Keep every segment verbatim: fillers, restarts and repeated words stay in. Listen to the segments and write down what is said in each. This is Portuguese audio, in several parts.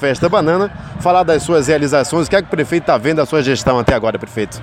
Festa Banana, falar das suas realizações. O que é que o prefeito está vendo da sua gestão até agora, prefeito?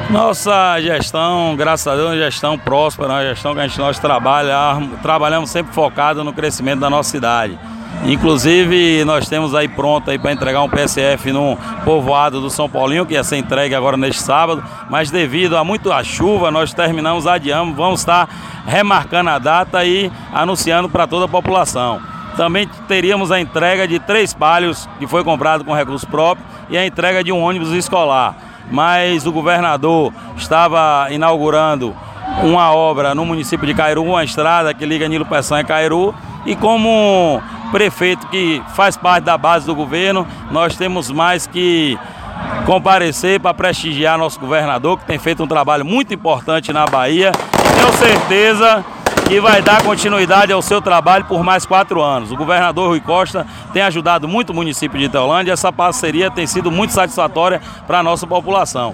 Nossa gestão, graças a Deus, é uma gestão próspera, uma gestão que a gente, nós trabalha, trabalhamos sempre focado no crescimento da nossa cidade. Inclusive, nós temos aí pronto aí para entregar um P S F no povoado do São Paulinho, que ia ser entregue agora neste sábado, mas devido a muita chuva, nós terminamos, adiamos, vamos estar remarcando a data e anunciando para toda a população. Também teríamos a entrega de três palhos, que foi comprado com recurso próprio, e a entrega de um ônibus escolar. Mas o governador estava inaugurando uma obra no município de Cairu, uma estrada que liga Nilo Peçanha e Cairu, e como prefeito que faz parte da base do governo, nós temos mais que comparecer para prestigiar nosso governador, que tem feito um trabalho muito importante na Bahia. Tenho certeza que vai dar continuidade ao seu trabalho por mais quatro anos. O governador Rui Costa tem ajudado muito o município de Iteolândia, essa parceria tem sido muito satisfatória para a nossa população.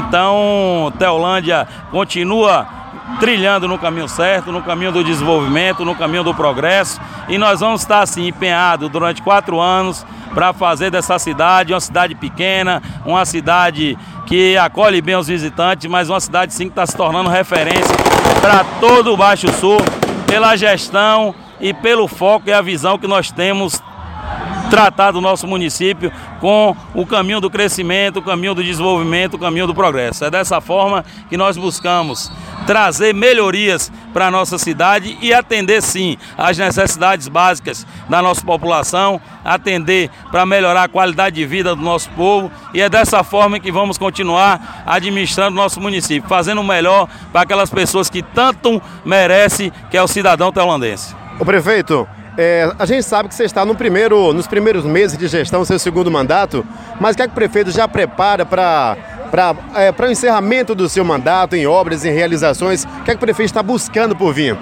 Então, Iteolândia continua trilhando no caminho certo, no caminho do desenvolvimento, no caminho do progresso, e nós vamos estar assim empenhados durante quatro anos para fazer dessa cidade uma cidade pequena, uma cidade que acolhe bem os visitantes, mas uma cidade sim que está se tornando referência para todo o Baixo Sul, pela gestão e pelo foco e a visão que nós temos tratado o nosso município com o caminho do crescimento, o caminho do desenvolvimento, o caminho do progresso. É dessa forma que nós buscamos trazer melhorias para a nossa cidade e atender sim às necessidades básicas da nossa população, atender para melhorar a qualidade de vida do nosso povo, e é dessa forma que vamos continuar administrando o nosso município, fazendo o melhor para aquelas pessoas que tanto merecem, que é o cidadão teolandense. O prefeito, É, a gente sabe que você está no primeiro, nos primeiros meses de gestão, seu segundo mandato, mas o que é que o prefeito já prepara para para é, para o encerramento do seu mandato, em obras, em realizações? O que é que o prefeito está buscando por vir?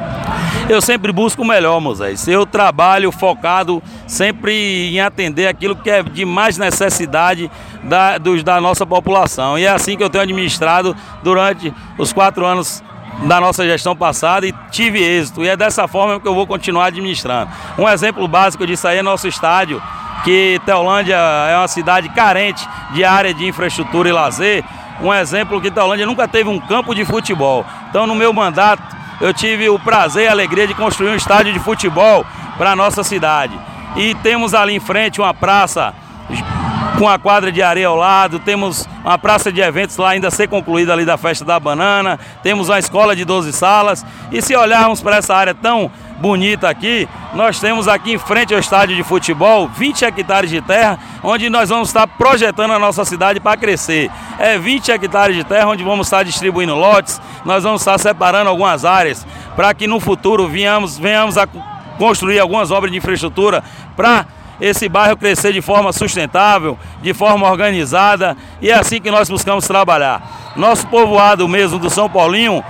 Eu sempre busco o melhor, Moisés. Eu trabalho focado sempre em atender aquilo que é de mais necessidade da, dos, da nossa população. E é assim que eu tenho administrado durante os quatro anos da nossa gestão passada e tive êxito, e é dessa forma que eu vou continuar administrando. Um exemplo básico disso aí é nosso estádio, que Iteolândia é uma cidade carente de área de infraestrutura e lazer. Um exemplo que Iteolândia nunca teve um campo de futebol. Então, no meu mandato, eu tive o prazer e a alegria de construir um estádio de futebol para a nossa cidade. E temos ali em frente uma praça com a quadra de areia ao lado, temos uma praça de eventos lá ainda a ser concluída ali da Festa da Banana, temos uma escola de doze salas, e se olharmos para essa área tão bonita aqui, nós temos aqui em frente ao estádio de futebol vinte hectares de terra, onde nós vamos estar projetando a nossa cidade para crescer. É vinte hectares de terra onde vamos estar distribuindo lotes, nós vamos estar separando algumas áreas para que no futuro venhamos, venhamos a construir algumas obras de infraestrutura para esse bairro crescer de forma sustentável, de forma organizada, e é assim que nós buscamos trabalhar. Nosso povoado mesmo do São Paulinho,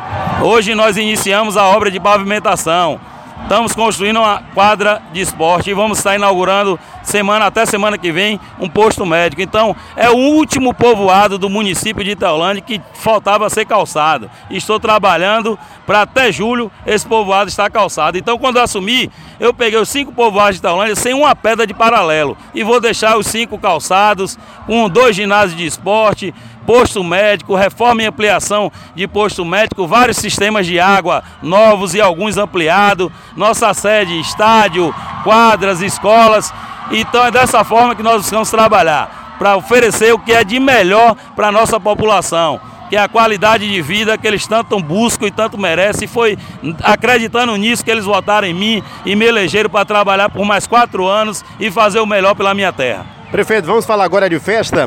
hoje nós iniciamos a obra de pavimentação. Estamos construindo uma quadra de esporte e vamos estar inaugurando semana até semana que vem um posto médico. Então é o último povoado do município de Iteolândia que faltava ser calçado. Estou trabalhando para até julho esse povoado estar calçado. Então quando eu assumi, eu peguei os cinco povoados de Iteolândia sem uma pedra de paralelo e vou deixar os cinco calçados com dois ginásios de esporte, posto médico, reforma e ampliação de posto médico, vários sistemas de água novos e alguns ampliados, nossa sede, estádio, quadras, escolas. Então é dessa forma que nós buscamos trabalhar, para oferecer o que é de melhor para a nossa população, que é a qualidade de vida que eles tanto buscam e tanto merecem. E foi acreditando nisso que eles votaram em mim e me elegeram para trabalhar por mais quatro anos e fazer o melhor pela minha terra. Prefeito, vamos falar agora de festa.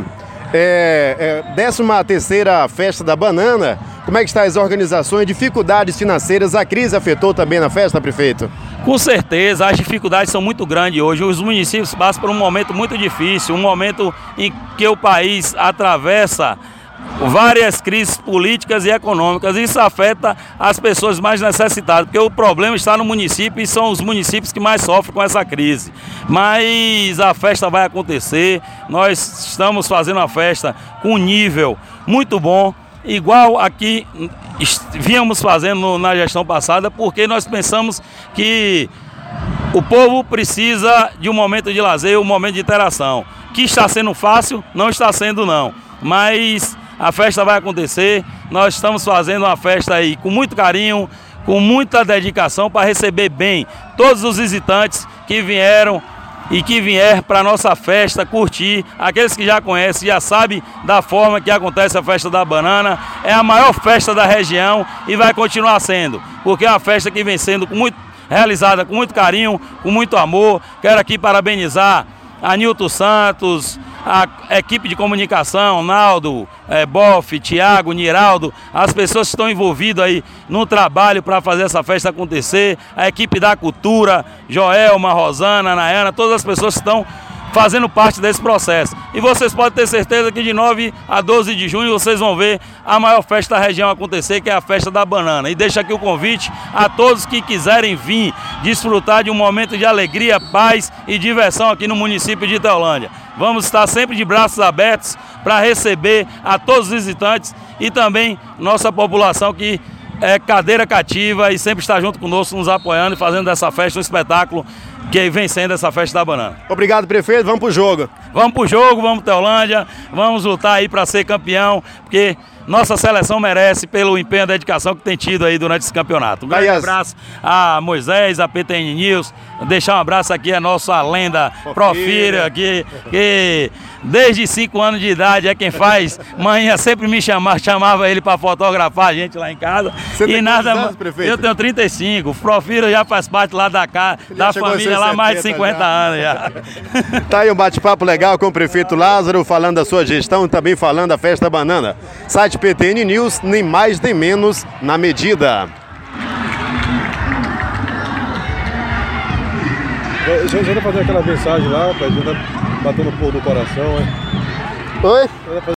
É, é, décima terceira Festa da Banana. Como é que estão as organizações, dificuldades financeiras? A crise afetou também na festa, prefeito? Com certeza, as dificuldades são muito grandes hoje. Os municípios passam por um momento muito difícil, um momento em que o país atravessa várias crises políticas e econômicas. Isso afeta as pessoas mais necessitadas, porque o problema está no município e são os municípios que mais sofrem com essa crise. Mas a festa vai acontecer, nós estamos fazendo uma festa com um nível muito bom, igual aqui vínhamos fazendo na gestão passada, porque nós pensamos que O povo precisa de um momento de lazer, um momento de interação. Que está sendo fácil, não está sendo não. Mas a festa vai acontecer, nós estamos fazendo uma festa aí com muito carinho, com muita dedicação para receber bem todos os visitantes que vieram e que vier para a nossa festa curtir. Aqueles que já conhecem, já sabem da forma que acontece a festa da banana. É a maior festa da região e vai continuar sendo, porque é uma festa que vem sendo com muito, realizada com muito carinho, com muito amor. Quero aqui parabenizar a Nilton Santos, a equipe de comunicação, Naldo, é, Boff, Tiago, Niraldo, as pessoas que estão envolvidas aí no trabalho para fazer essa festa acontecer, a equipe da cultura, Joelma, Rosana, Nayana, todas as pessoas que estão fazendo parte desse processo. E vocês podem ter certeza que de nove a doze de junho vocês vão ver a maior festa da região acontecer, que é a festa da banana. E deixo aqui o convite a todos que quiserem vir desfrutar de um momento de alegria, paz e diversão aqui no município de Iteolândia. Vamos estar sempre de braços abertos para receber a todos os visitantes e também nossa população que é cadeira cativa e sempre está junto conosco, nos apoiando e fazendo dessa festa um espetáculo que vem sendo essa festa da banana. Obrigado, prefeito. Vamos pro jogo. Vamos pro jogo, vamos Iteolândia, vamos lutar aí para ser campeão, porque nossa seleção merece pelo empenho e dedicação que tem tido aí durante esse campeonato. Um grande abraço a Moisés, a P T N News, deixar um abraço aqui a nossa lenda Profírio aqui, que desde cinco anos de idade é quem faz. Mãe sempre me chamava, chamava ele para fotografar a gente lá em casa. Você e tem nada anos, prefeito? Eu tenho trinta e cinco. O Profírio já faz parte lá da casa, da família lá há mais de cinquenta anos já. Tá aí um bate-papo legal com o prefeito Lázaro, falando da sua gestão e também falando da Festa Banana. Site P T N News, nem mais nem menos na medida. Já já fazer aquela mensagem lá, rapaz, já tá batendo um pouco do coração, hein? Oi?